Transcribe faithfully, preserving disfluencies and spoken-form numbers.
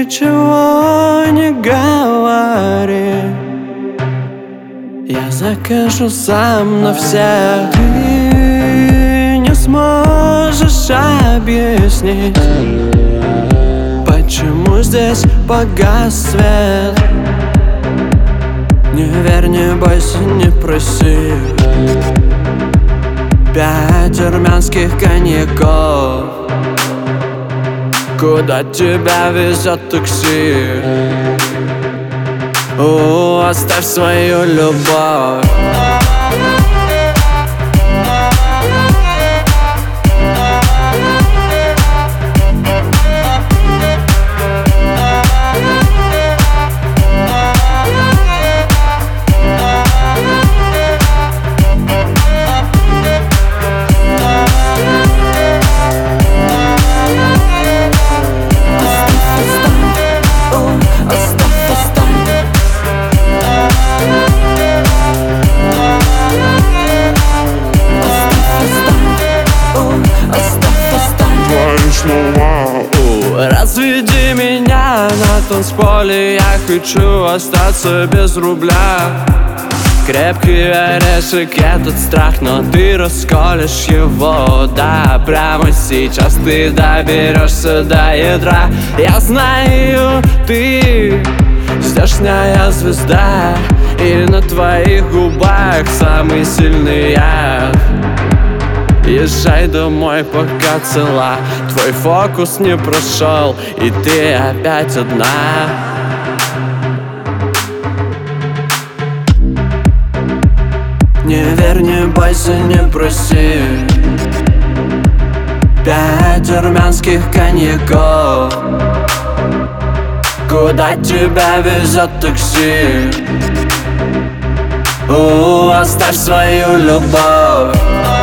ничего не говори, я закажу сам на всех. Ты не сможешь объяснить, почему здесь погас свет. Не верь, не бойся, не проси. Пять армянских коньяков. Куда тебя везет такси? О, оставь свою любовь. Разведи меня на танцполе, я хочу остаться без рубля. Крепкий орешек этот страх, но ты расколешь его. Да, прямо сейчас ты доберешься до ядра. Я знаю, ты здешняя звезда, и на твоих губах самый сильный яд. Езжай домой, пока цела. Твой фокус не прошел, и ты опять одна. Не верь, не бойся, не проси. Пять армянских коньяков. Куда тебя везет такси? О, оставь свою любовь.